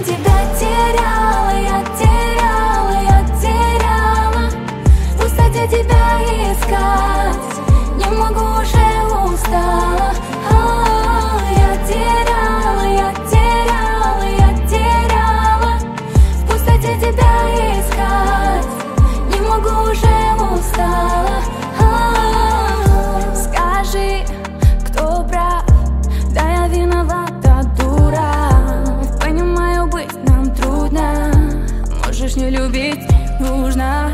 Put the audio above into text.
тебя теряла, я теряла, я теряла. Устать я тебя искать, не могу, уже устала. Я теряла, я теряла, я теряла. Устать я тебя искать, не могу, уже устала. Скажи, кто прав, да я виновата, дура. Понимаю, быть нам трудно, можешь не любить, нужно.